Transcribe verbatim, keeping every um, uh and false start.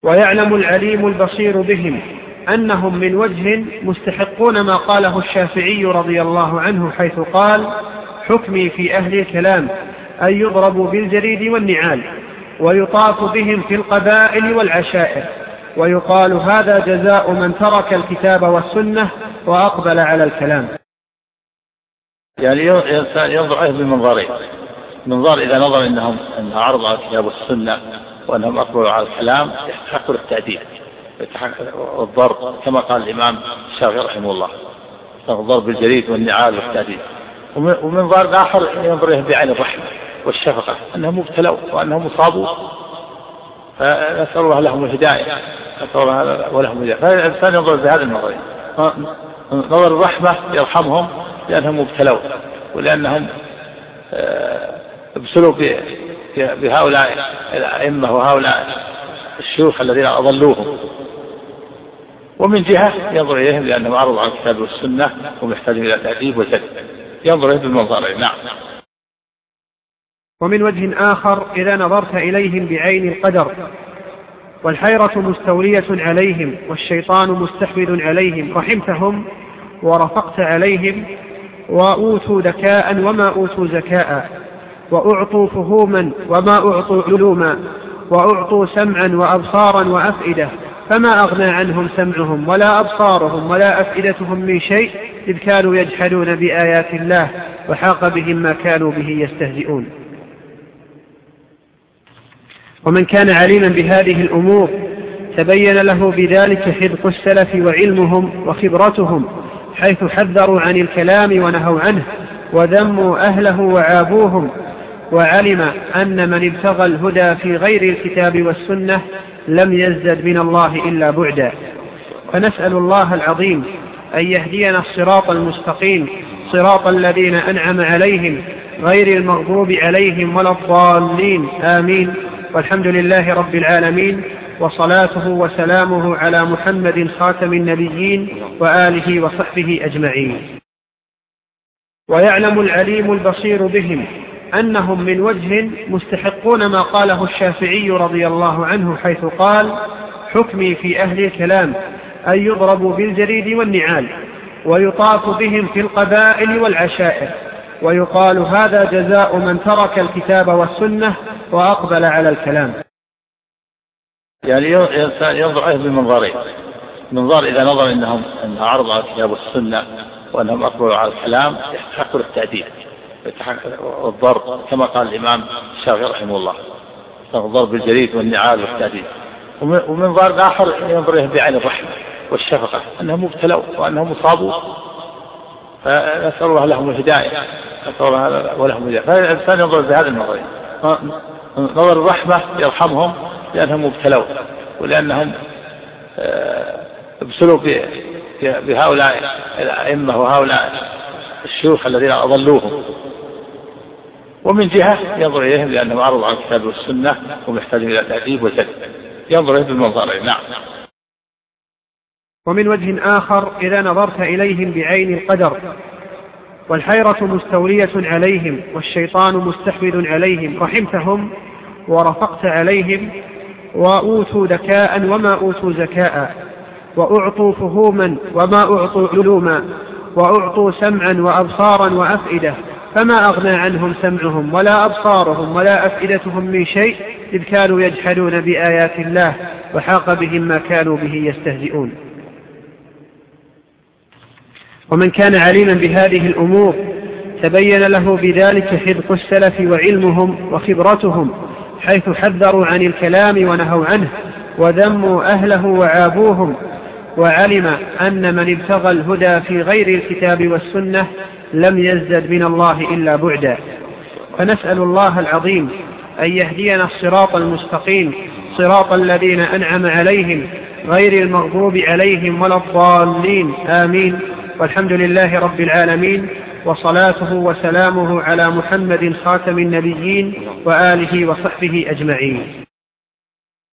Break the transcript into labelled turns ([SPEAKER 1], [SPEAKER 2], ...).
[SPEAKER 1] ويعلم العليم البصير بهم أنهم من وجه مستحقون ما قاله الشافعي رضي الله عنه حيث قال: حكمي في أهل الكلام أن يضربوا بالجريد والنعال ويطاف بهم في القبائل والعشائر، ويقال هذا جزاء من ترك الكتاب والسنة وأقبل على الكلام.
[SPEAKER 2] يعني ينظر عليه بمنظرين: منظر إذا نظر إنهم أنها عرض على الكتاب والسنة وأنهم أقبلوا على الكلام يستحقوا التأديب والضرب، كما قال الإمام الشافعي رحمه الله: الضرب بالجريد والنعال والتأديب. ومنظر آخر ينظر بعين الرحمة والشفقة، أنهم مبتلوا وأنهم مصابوا، فنسأل الله لهم الهداية ولهم الهداية. فالإنسان ينظر بهذا النظرين: نظر الرحمة يرحمهم لأنهم مبتلوا ولأنهم ابتلوا بهؤلاء الأئمة وهؤلاء الشيوخ الذين أضلوهم، ومن جهة ينظر إليهم لأنهم عرضوا على الكتاب والسنة ومحتاجون إلى تأديب وجد، ينظر إليهم بالمنظرين. نعم.
[SPEAKER 1] ومن وجه آخر إذا نظرت إليهم بعين القدر والحيرة مستولية عليهم والشيطان مستحوذ عليهم رحمتهم ورفقت عليهم، وأوتوا ذكاء وما أوتوا زكاء، وأعطوا فهوما وما أعطوا علوما، وأعطوا سمعا وأبصارا وأفئدة، فما أغنى عنهم سمعهم ولا أبصارهم ولا أفئدتهم من شيء، إذ كانوا يجحدون بآيات الله وحاق بهم ما كانوا به يستهزئون. ومن كان عليما بهذه الأمور تبين له بذلك حذق السلف وعلمهم وخبرتهم، حيث حذروا عن الكلام ونهوا عنه وذموا أهله وعابوهم، وعلم أن من ابتغى الهدى في غير الكتاب والسنة لم يزدد من الله إلا بعدا. فنسأل الله العظيم أن يهدينا الصراط المستقيم، صراط الذين أنعم عليهم غير المغضوب عليهم ولا الضالين، آمين. والحمد لله رب العالمين، وصلاته وسلامه على محمد خاتم النبيين وآله وصحبه أجمعين. ويعلم العليم البصير بهم أنهم من وجه مستحقون ما قاله الشافعي رضي الله عنه حيث قال: حكمي في أهل الكلام أن يضربوا بالجريد والنعال ويطاف بهم في القبائل والعشائر، ويقال هذا جزاء من ترك الكتاب والسنة وأقبل على الكلام.
[SPEAKER 2] يعني ينظر عليه بمنظرين: منظر إذا نظر إنهم أنها عرض على الكتاب والسنة وأنهم أقبلوا على الكلام يستحقوا التأديب والضرب، كما قال الإمام الشافعي رحمه الله: الضرب بالجريد والنعال والتأديب. ومنظر آخر ينظر بعين الرحمة والشفقة، أنهم مبتلوا وأنهم مصابوا، فنسأل الله لهم الهداية ولهم الهداية. فالإنسان ينظر بهذا النظرين: نظر الرحمة يرحمهم لأنهم مبتلوا ولأنهم ابتلوا بهؤلاء الأئمة وهؤلاء الشيوخ الذين أضلوهم، ومن جهة ينظر إليهم لأنهم عرضوا على الكتاب والسنة ومحتاجون إلى تأديب وجد، ينظر إليهم بالمنظرين. نعم.
[SPEAKER 1] ومن وجه آخر إذا نظرت إليهم بعين القدر والحيرة مستولية عليهم والشيطان مستحوذ عليهم رحمتهم ورفقت عليهم، وأوتوا ذكاء وما أوتوا زكاء، وأعطوا فهوما وما أعطوا علوما، وأعطوا سمعا وأبصارا وأفئدة، فما أغنى عنهم سمعهم ولا أبصارهم ولا أفئدتهم من شيء، إذ كانوا يجحدون بآيات الله وحاق بهم ما كانوا به يستهزئون. ومن كان عليما بهذه الأمور تبين له بذلك حذق السلف وعلمهم وخبرتهم، حيث حذروا عن الكلام ونهوا عنه وذموا أهله وعابوهم، وعلم أن من ابتغى الهدى في غير الكتاب والسنة لم يزدد من الله إلا بعدا. فنسأل الله العظيم أن يهدينا الصراط المستقيم، صراط الذين أنعم عليهم غير المغضوب عليهم ولا الضالين، آمين. والحمد لله رب العالمين، وصلاته وسلامه على محمد خاتم النبيين وآله وصحبه أجمعين.